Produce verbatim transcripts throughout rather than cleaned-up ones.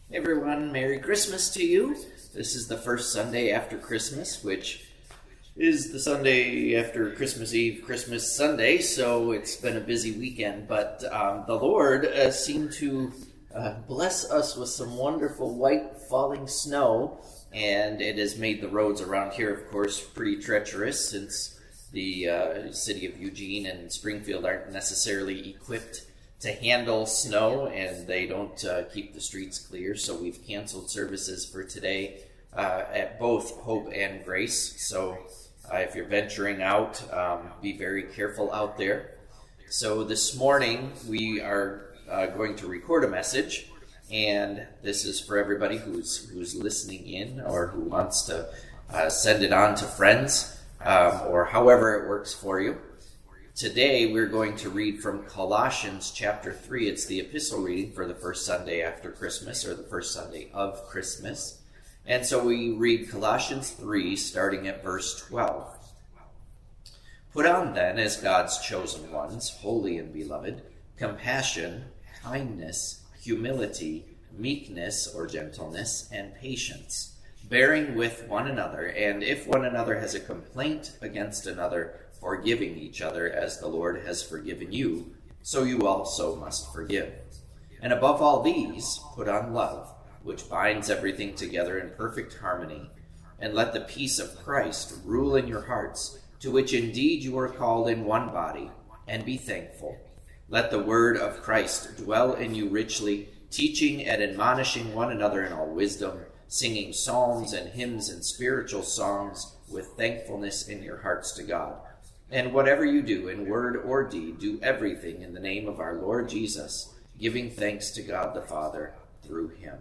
Hey everyone, Merry Christmas to you. This is the first Sunday after Christmas, which is the Sunday after Christmas Eve, Christmas Sunday, so it's been a busy weekend, but um, the Lord uh, seemed to uh, bless us with some wonderful white falling snow, and it has made the roads around here, of course, pretty treacherous since the uh, city of Eugene and Springfield aren't necessarily equipped to handle snow, and they don't uh, keep the streets clear, so we've canceled services for today uh, at both Hope and Grace. So uh, if you're venturing out, um, be very careful out there. So this morning we are uh, going to record a message, and this is for everybody who's who's listening in or who wants to uh, send it on to friends, um, or however it works for you. Today we're going to read from Colossians chapter three. It's the epistle reading for the first Sunday after Christmas, or the first Sunday of Christmas. And so we read Colossians three, starting at verse twelve. Put on then, as God's chosen ones, holy and beloved, compassion, kindness, humility, meekness or gentleness, and patience, bearing with one another, and if one another has a complaint against another, forgiving each other as the Lord has forgiven you, so you also must forgive. And above all these, put on love, which binds everything together in perfect harmony. And let the peace of Christ rule in your hearts, to which indeed you are called in one body, and be thankful. Let the word of Christ dwell in you richly, teaching and admonishing one another in all wisdom, singing psalms and hymns and spiritual songs with thankfulness in your hearts to God. And whatever you do in word or deed, do everything in the name of our Lord Jesus, giving thanks to God the Father through him.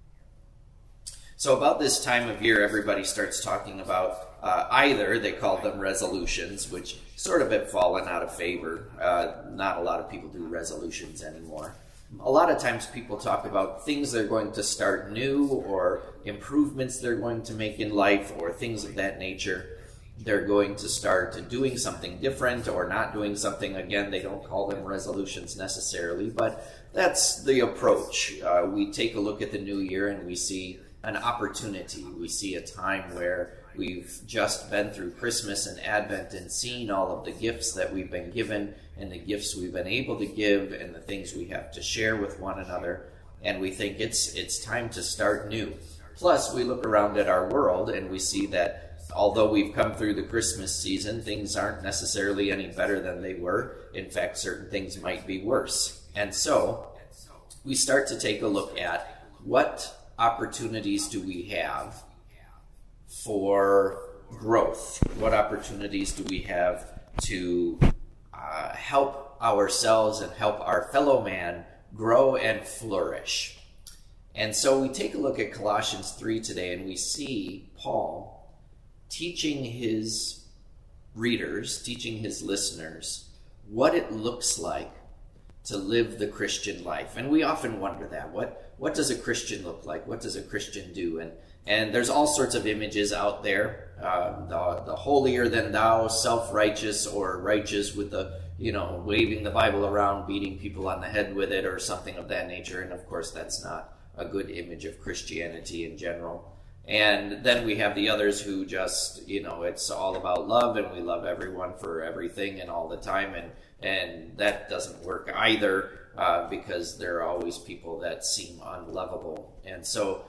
So about this time of year, everybody starts talking about uh, either, they call them resolutions, which sort of have fallen out of favor. Uh, not a lot of people do resolutions anymore. A lot of times people talk about things they're going to start new, or improvements they're going to make in life, or things of that nature. They're going to start doing something different or not doing something. Again, they don't call them resolutions necessarily, but that's the approach. Uh, we take a look at the new year and we see an opportunity. We see a time where we've just been through Christmas and Advent and seen all of the gifts that we've been given and the gifts we've been able to give and the things we have to share with one another. And we think it's it's time to start new. Plus, we look around at our world and we see that although we've come through the Christmas season, things aren't necessarily any better than they were. In fact, certain things might be worse. And so we start to take a look at what opportunities do we have for growth? What opportunities do we have to uh, help ourselves and help our fellow man grow and flourish? And so we take a look at Colossians three today, and we see Paul teaching his readers, teaching his listeners, what it looks like to live the Christian life. And we often wonder that. What what does a Christian look like? What does a Christian do? And and there's all sorts of images out there. Uh, the, the holier than thou, self-righteous, or righteous with the, you know, waving the Bible around, beating people on the head with it, or something of that nature. And of course, that's not a good image of Christianity in general. And then we have the others who just, you know, it's all about love, and we love everyone for everything and all the time. And, and that doesn't work either, uh, because there are always people that seem unlovable. And so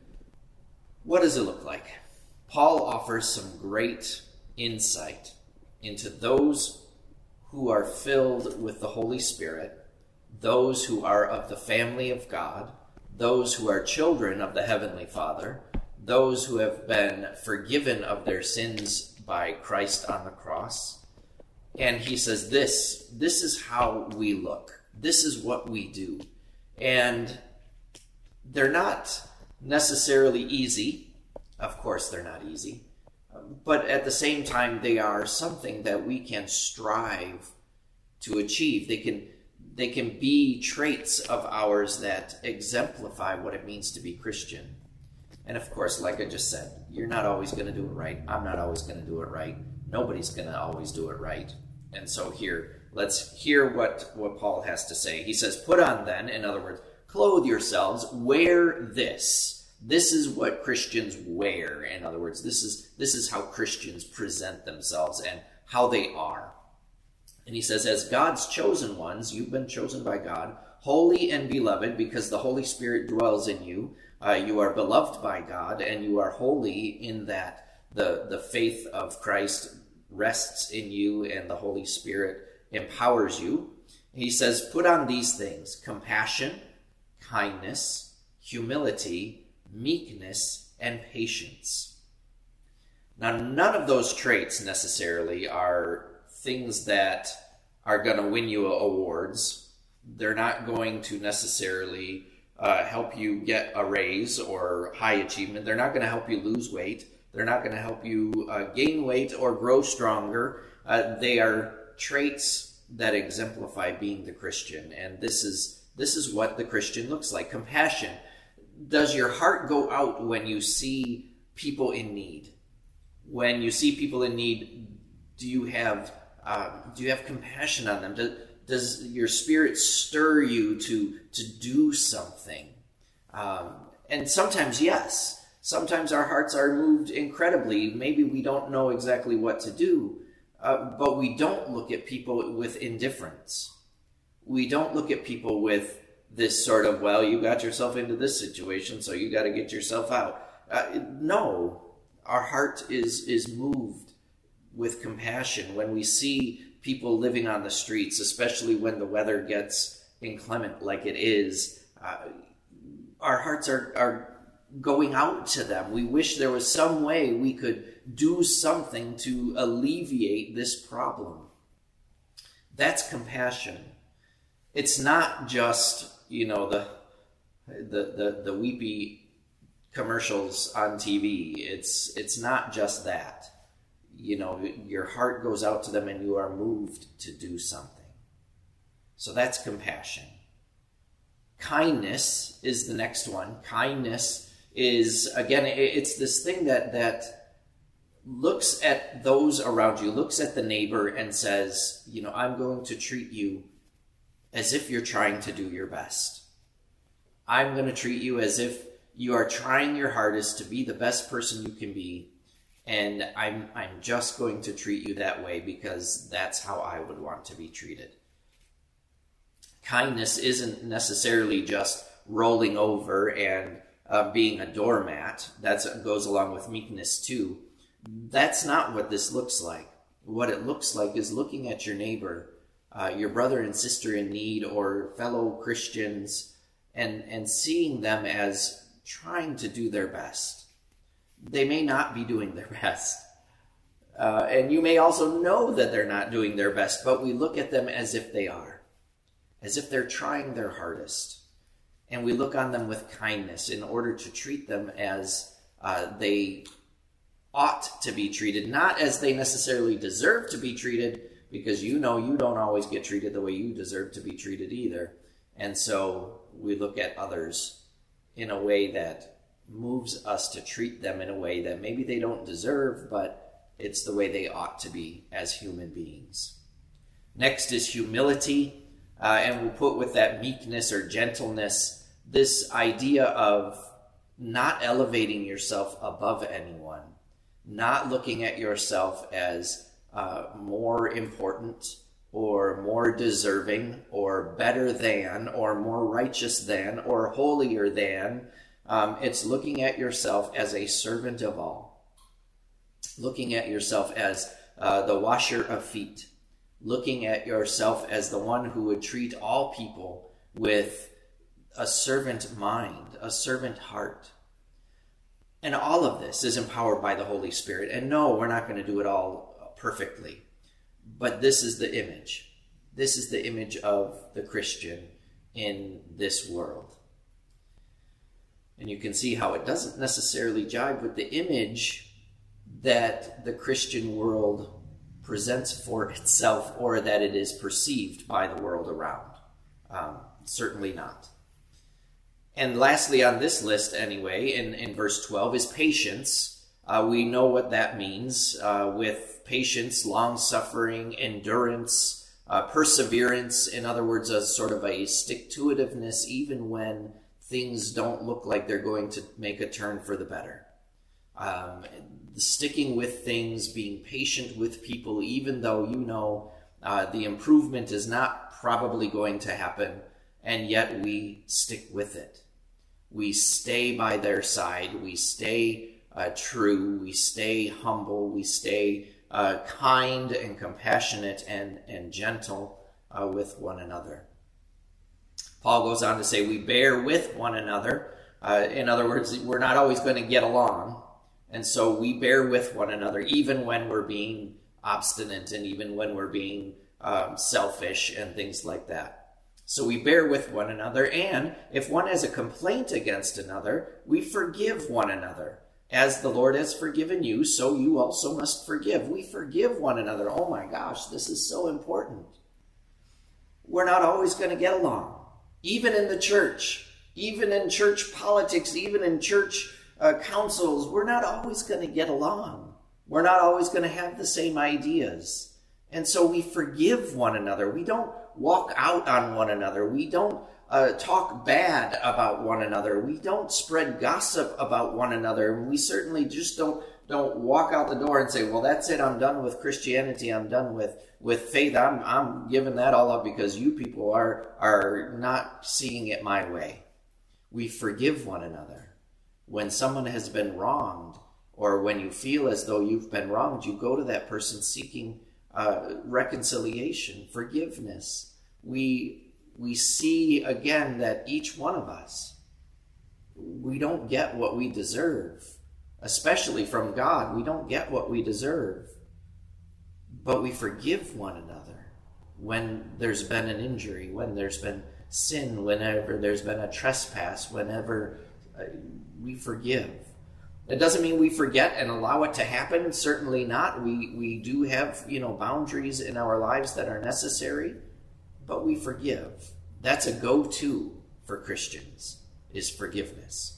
what does it look like? Paul offers some great insight into those who are filled with the Holy Spirit, those who are of the family of God, those who are children of the Heavenly Father, those who have been forgiven of their sins by Christ on the cross. And he says this, this is how we look. This is what we do. And they're not necessarily easy. Of course they're not easy. But at the same time, they are something that we can strive to achieve. They can, they can be traits of ours that exemplify what it means to be Christian. And of course, like I just said, you're not always going to do it right. I'm not always going to do it right. Nobody's going to always do it right. And so here, let's hear what, what Paul has to say. He says, put on then, in other words, clothe yourselves, wear this. This is what Christians wear. In other words, this is this is how Christians present themselves and how they are. And he says, as God's chosen ones, you've been chosen by God, holy and beloved, because the Holy Spirit dwells in you. Uh, you are beloved by God, and you are holy in that the, the faith of Christ rests in you, and the Holy Spirit empowers you. He says, put on these things: compassion, kindness, humility, meekness, and patience. Now, none of those traits necessarily are things that are going to win you awards. They're not going to necessarily uh, help you get a raise or high achievement. They're not going to help you lose weight. They're not going to help you uh, gain weight or grow stronger. Uh, they are traits that exemplify being the Christian. And this is this is what the Christian looks like. Compassion. Does your heart go out when you see people in need? When you see people in need, do you have uh, do you have compassion on them? Does, does your spirit stir you to to do something? Um, and sometimes, yes. Sometimes our hearts are moved incredibly. Maybe we don't know exactly what to do, uh, but we don't look at people with indifference. We don't look at people with this sort of, well, you got yourself into this situation, so you got to get yourself out. Uh, no, our heart is is moved with compassion when we see people living on the streets, especially when the weather gets inclement like it is. Uh, our hearts are, are going out to them. We wish there was some way we could do something to alleviate this problem. That's compassion. It's not just, you know, the the the, the weepy commercials on T V. It's it's not just that. You know, your heart goes out to them and you are moved to do something. So that's compassion. Kindness is the next one. Kindness is, again, it's this thing that that looks at those around you, looks at the neighbor and says, you know, I'm going to treat you as if you're trying to do your best. I'm going to treat you as if you are trying your hardest to be the best person you can be, and I'm I'm just going to treat you that way because that's how I would want to be treated. Kindness isn't necessarily just rolling over and uh, being a doormat. That goes along with meekness too. That's not what this looks like. What it looks like is looking at your neighbor, uh, your brother and sister in need, or fellow Christians, and, and seeing them as trying to do their best. They may not be doing their best. Uh, and you may also know that they're not doing their best, but we look at them as if they are, as if they're trying their hardest. And we look on them with kindness in order to treat them as uh, they ought to be treated, not as they necessarily deserve to be treated, because you know you don't always get treated the way you deserve to be treated either. And so we look at others in a way that moves us to treat them in a way that maybe they don't deserve, but it's the way they ought to be as human beings. Next is humility, uh, and we'll put with that meekness or gentleness, this idea of not elevating yourself above anyone, not looking at yourself as uh, more important or more deserving or better than or more righteous than or holier than. Um, it's looking at yourself as a servant of all, looking at yourself as uh, the washer of feet, looking at yourself as the one who would treat all people with a servant mind, a servant heart. And all of this is empowered by the Holy Spirit. And no, we're not going to do it all perfectly. But this is the image. This is the image of the Christian in this world. And you can see how it doesn't necessarily jibe with the image that the Christian world presents for itself, or that it is perceived by the world around. Um, certainly not. And lastly on this list anyway, in, in verse twelve, is patience. Uh, we know what that means. Uh, with patience, long-suffering, endurance, Uh, perseverance, in other words, a sort of a stick-to-itiveness, even when things don't look like they're going to make a turn for the better. Um, sticking with things, being patient with people, even though you know uh, the improvement is not probably going to happen, and yet we stick with it. We stay by their side. We stay uh, true. We stay humble. We stay uh, kind and compassionate and, and gentle uh, with one another. Paul goes on to say we bear with one another. Uh, in other words, we're not always going to get along. And so we bear with one another, even when we're being obstinate and even when we're being um, selfish and things like that. So we bear with one another, and if one has a complaint against another, we forgive one another. As the Lord has forgiven you, so you also must forgive. We forgive one another. Oh my gosh, this is so important. We're not always going to get along. Even in the church, even in church politics, even in church uh, councils, we're not always going to get along. We're not always going to have the same ideas. And so we forgive one another. We don't walk out on one another. We don't uh, talk bad about one another. We don't spread gossip about one another. We certainly just don't don't walk out the door and say, well, that's it. I'm done with Christianity. I'm done with, with faith. I'm I'm giving that all up because you people are are not seeing it my way. We forgive one another. When someone has been wronged, or when you feel as though you've been wronged, you go to that person seeking uh, reconciliation, forgiveness. We we see again that each one of us, we don't get what we deserve, especially from God. We don't get what we deserve, but we forgive one another when there's been an injury, when there's been sin, whenever there's been a trespass, whenever uh, we forgive. It doesn't mean we forget and allow it to happen. Certainly not. We we do have, you know, boundaries in our lives that are necessary, but we forgive. That's a go-to for Christians, is forgiveness.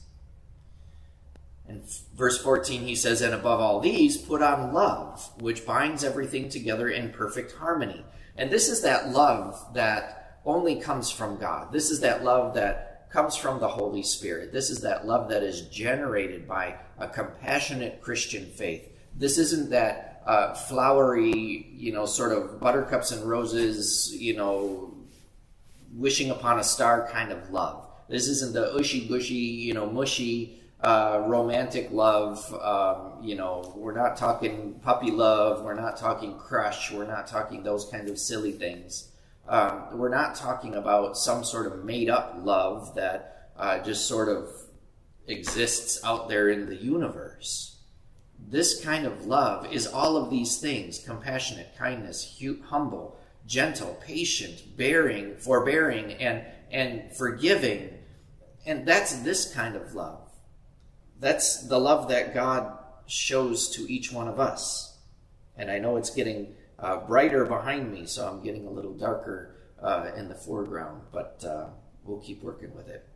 And verse fourteen, he says, and above all these, put on love, which binds everything together in perfect harmony. And this is that love that only comes from God. This is that love that comes from the Holy Spirit. This is that love that is generated by a compassionate Christian faith. This isn't that uh, flowery, you know, sort of buttercups and roses, you know, wishing upon a star kind of love. This isn't the ushy-gushy, you know, mushy, uh, romantic love. Um, you know, we're not talking puppy love. We're not talking crush. We're not talking those kinds of silly things. Um, we're not talking about some sort of made-up love that uh, just sort of exists out there in the universe. This kind of love is all of these things: compassionate, kindness, hu- humble, gentle, patient, bearing, forbearing, and, and forgiving. And that's this kind of love. That's the love that God shows to each one of us. And I know it's getting Uh, brighter behind me, so I'm getting a little darker uh, in the foreground, but uh, we'll keep working with it.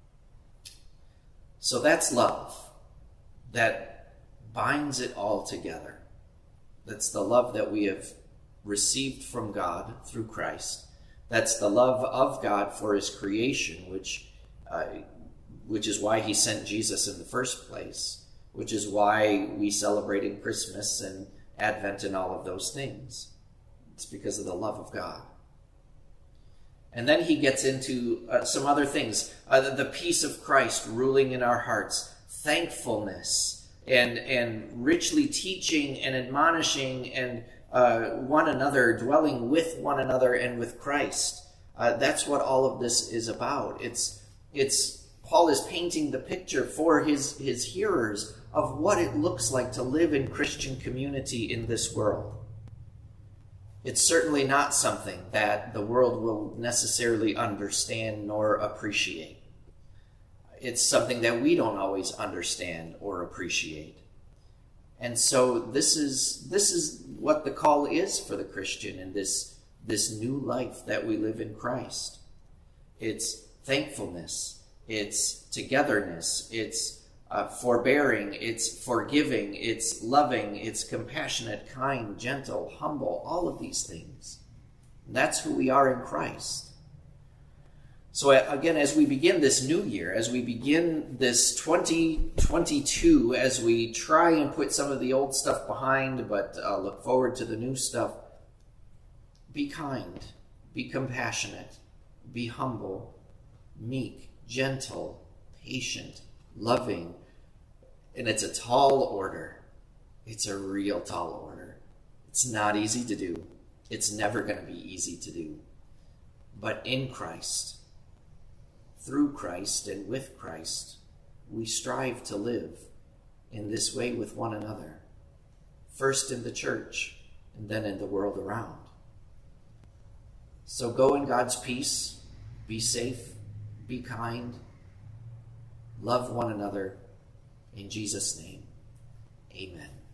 So that's love that binds it all together. That's the love that we have received from God through Christ. That's the love of God for his creation, which, uh, which is why he sent Jesus in the first place, which is why we celebrate in Christmas and Advent and all of those things. It's because of the love of God. And then he gets into uh, some other things. Uh, the, the peace of Christ ruling in our hearts, thankfulness, and, and richly teaching and admonishing and uh, one another, dwelling with one another and with Christ. Uh, that's what all of this is about. It's, it's Paul is painting the picture for his, his hearers of what it looks like to live in Christian community in this world. It's certainly not something that the world will necessarily understand nor appreciate. It's something that we don't always understand or appreciate. And so this is this is what the call is for the Christian in this, this new life that we live in Christ. It's thankfulness, it's togetherness, it's Uh, forbearing, it's forgiving, it's loving, it's compassionate, kind, gentle, humble, all of these things. That's who we are in Christ. So again, as we begin this new year, as we begin this twenty twenty-two, as we try and put some of the old stuff behind, but uh, look forward to the new stuff, be kind, be compassionate, be humble, meek, gentle, patient, loving. And it's a tall order. It's a real tall order. It's not easy to do. It's never going to be easy to do. But in Christ, through Christ and with Christ, we strive to live in this way with one another. First in the church, and then in the world around. So go in God's peace, be safe, be kind, love one another. In Jesus' name, amen.